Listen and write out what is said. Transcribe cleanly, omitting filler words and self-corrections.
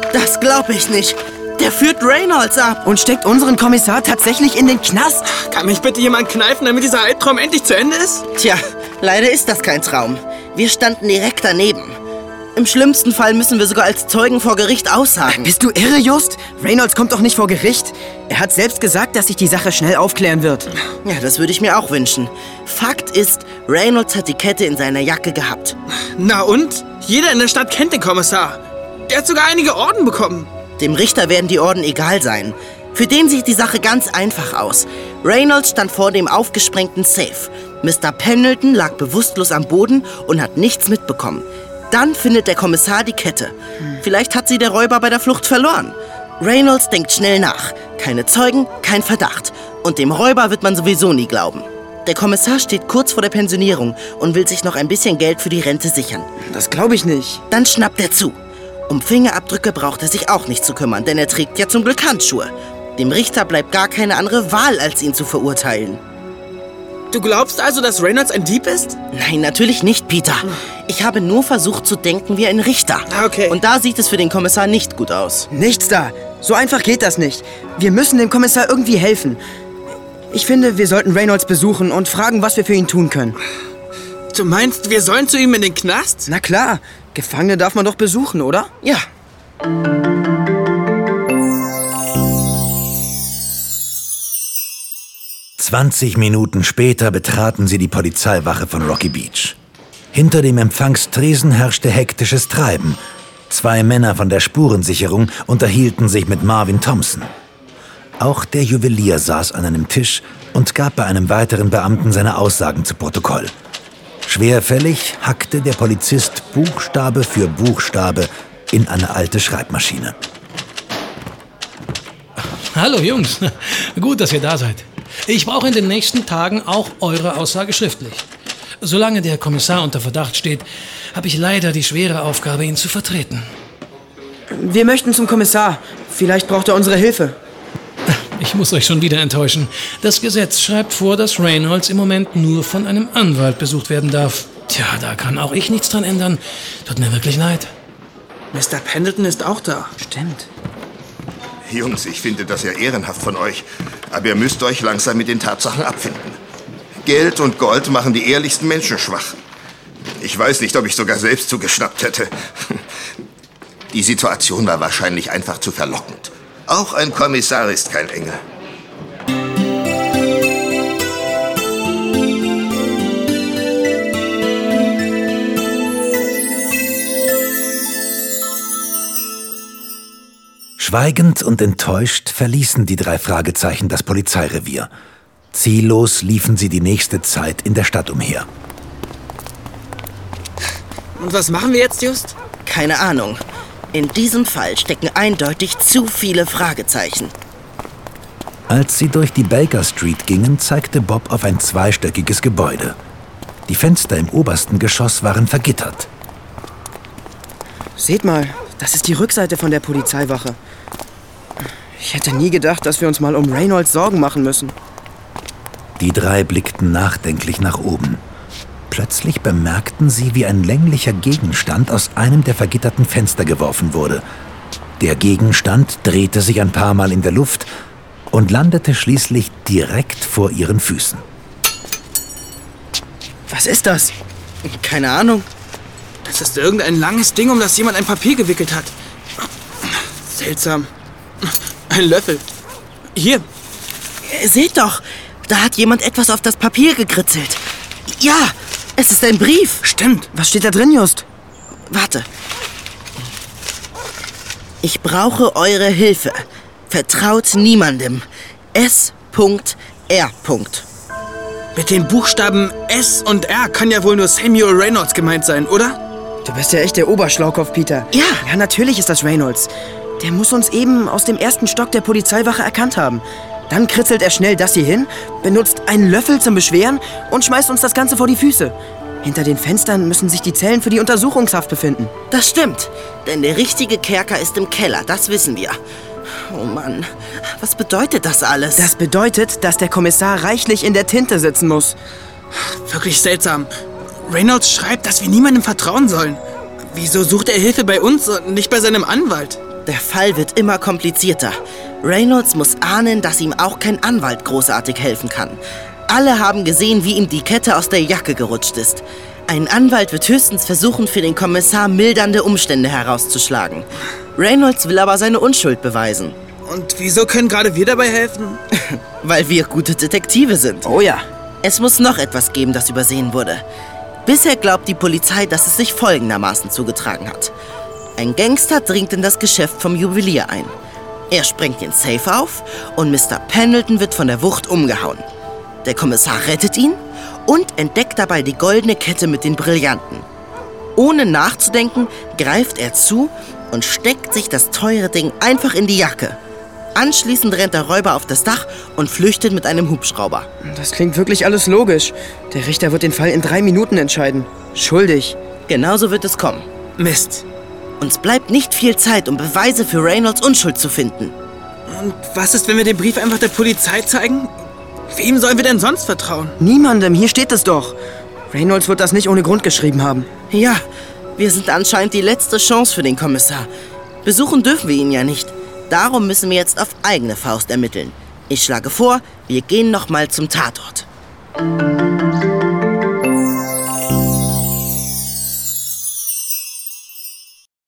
Das glaube ich nicht. Der führt Reynolds ab. Und steckt unseren Kommissar tatsächlich in den Knast. Kann mich bitte jemand kneifen, damit dieser Albtraum endlich zu Ende ist? Tja, leider ist das kein Traum. Wir standen direkt daneben. Im schlimmsten Fall müssen wir sogar als Zeugen vor Gericht aussagen. Bist du irre, Just? Reynolds kommt doch nicht vor Gericht. Er hat selbst gesagt, dass sich die Sache schnell aufklären wird. Ja, das würde ich mir auch wünschen. Fakt ist, Reynolds hat die Kette in seiner Jacke gehabt. Na und? Jeder in der Stadt kennt den Kommissar. Der hat sogar einige Orden bekommen. Dem Richter werden die Orden egal sein. Für den sieht die Sache ganz einfach aus. Reynolds stand vor dem aufgesprengten Safe. Mr. Pendleton lag bewusstlos am Boden und hat nichts mitbekommen. Dann findet der Kommissar die Kette. Vielleicht hat sie der Räuber bei der Flucht verloren. Reynolds denkt schnell nach. Keine Zeugen, kein Verdacht. Und dem Räuber wird man sowieso nie glauben. Der Kommissar steht kurz vor der Pensionierung und will sich noch ein bisschen Geld für die Rente sichern. Das glaube ich nicht. Dann schnappt er zu. Um Fingerabdrücke braucht er sich auch nicht zu kümmern, denn er trägt ja zum Glück Handschuhe. Dem Richter bleibt gar keine andere Wahl, als ihn zu verurteilen. Du glaubst also, dass Reynolds ein Dieb ist? Nein, natürlich nicht, Peter. Ich habe nur versucht zu denken wie ein Richter. Okay. Und da sieht es für den Kommissar nicht gut aus. Nichts da. So einfach geht das nicht. Wir müssen dem Kommissar irgendwie helfen. Ich finde, wir sollten Reynolds besuchen und fragen, was wir für ihn tun können. Du meinst, wir sollen zu ihm in den Knast? Na klar. Gefangene darf man doch besuchen, oder? Ja. ...20 Minuten später betraten sie die Polizeiwache von Rocky Beach. Hinter dem Empfangstresen herrschte hektisches Treiben. 2 Männer von der Spurensicherung unterhielten sich mit Marvin Thompson. Auch der Juwelier saß an einem Tisch und gab bei einem weiteren Beamten seine Aussagen zu Protokoll. Schwerfällig hackte der Polizist Buchstabe für Buchstabe in eine alte Schreibmaschine. Hallo Jungs, gut, dass ihr da seid. Ich brauche in den nächsten Tagen auch eure Aussage schriftlich. Solange der Kommissar unter Verdacht steht, habe ich leider die schwere Aufgabe, ihn zu vertreten. Wir möchten zum Kommissar. Vielleicht braucht er unsere Hilfe. Ich muss euch schon wieder enttäuschen. Das Gesetz schreibt vor, dass Reynolds im Moment nur von einem Anwalt besucht werden darf. Tja, da kann auch ich nichts dran ändern. Tut mir wirklich leid. Mr. Pendleton ist auch da. Stimmt. Jungs, ich finde das ja ehrenhaft von euch. Aber ihr müsst euch langsam mit den Tatsachen abfinden. Geld und Gold machen die ehrlichsten Menschen schwach. Ich weiß nicht, ob ich sogar selbst zugeschnappt hätte. Die Situation war wahrscheinlich einfach zu verlockend. Auch ein Kommissar ist kein Engel. Schweigend und enttäuscht verließen die 3 Fragezeichen das Polizeirevier. Ziellos liefen sie die nächste Zeit in der Stadt umher. Und was machen wir jetzt, Just? Keine Ahnung. In diesem Fall stecken eindeutig zu viele Fragezeichen. Als sie durch die Baker Street gingen, zeigte Bob auf ein 2-stöckiges Gebäude. Die Fenster im obersten Geschoss waren vergittert. Seht mal, das ist die Rückseite von der Polizeiwache. Ich hätte nie gedacht, dass wir uns mal um Reynolds Sorgen machen müssen. Die 3 blickten nachdenklich nach oben. Plötzlich bemerkten sie, wie ein länglicher Gegenstand aus einem der vergitterten Fenster geworfen wurde. Der Gegenstand drehte sich ein paar Mal in der Luft und landete schließlich direkt vor ihren Füßen. Was ist das? Keine Ahnung. Das ist irgendein langes Ding, um das jemand ein Papier gewickelt hat. Seltsam. Ein Löffel. Hier. Seht doch, da hat jemand etwas auf das Papier gekritzelt. Ja, es ist ein Brief. Stimmt. Was steht da drin, Just? Warte. Ich brauche eure Hilfe. Vertraut niemandem. S.R. Mit den Buchstaben S und R kann ja wohl nur Samuel Reynolds gemeint sein, oder? Du bist ja echt der Oberschlaukopf, Peter. Ja. Ja, natürlich ist das Reynolds. Der muss uns eben aus dem 1. Stock der Polizeiwache erkannt haben. Dann kritzelt er schnell das hier hin, benutzt einen Löffel zum Beschweren und schmeißt uns das Ganze vor die Füße. Hinter den Fenstern müssen sich die Zellen für die Untersuchungshaft befinden. Das stimmt, denn der richtige Kerker ist im Keller, das wissen wir. Oh Mann, was bedeutet das alles? Das bedeutet, dass der Kommissar reichlich in der Tinte sitzen muss. Wirklich seltsam. Reynolds schreibt, dass wir niemandem vertrauen sollen. Wieso sucht er Hilfe bei uns und nicht bei seinem Anwalt? Der Fall wird immer komplizierter. Reynolds muss ahnen, dass ihm auch kein Anwalt großartig helfen kann. Alle haben gesehen, wie ihm die Kette aus der Jacke gerutscht ist. Ein Anwalt wird höchstens versuchen, für den Kommissar mildernde Umstände herauszuschlagen. Reynolds will aber seine Unschuld beweisen. Und wieso können gerade wir dabei helfen? Weil wir gute Detektive sind. Oh ja. Es muss noch etwas geben, das übersehen wurde. Bisher glaubt die Polizei, dass es sich folgendermaßen zugetragen hat. Ein Gangster dringt in das Geschäft vom Juwelier ein. Er sprengt den Safe auf und Mr. Pendleton wird von der Wucht umgehauen. Der Kommissar rettet ihn und entdeckt dabei die goldene Kette mit den Brillanten. Ohne nachzudenken greift er zu und steckt sich das teure Ding einfach in die Jacke. Anschließend rennt der Räuber auf das Dach und flüchtet mit einem Hubschrauber. Das klingt wirklich alles logisch. Der Richter wird den Fall in 3 Minuten entscheiden. Schuldig. Genauso wird es kommen. Mist. Uns bleibt nicht viel Zeit, um Beweise für Reynolds Unschuld zu finden. Und was ist, wenn wir den Brief einfach der Polizei zeigen? Wem sollen wir denn sonst vertrauen? Niemandem, hier steht es doch. Reynolds wird das nicht ohne Grund geschrieben haben. Ja, wir sind anscheinend die letzte Chance für den Kommissar. Besuchen dürfen wir ihn ja nicht. Darum müssen wir jetzt auf eigene Faust ermitteln. Ich schlage vor, wir gehen noch mal zum Tatort.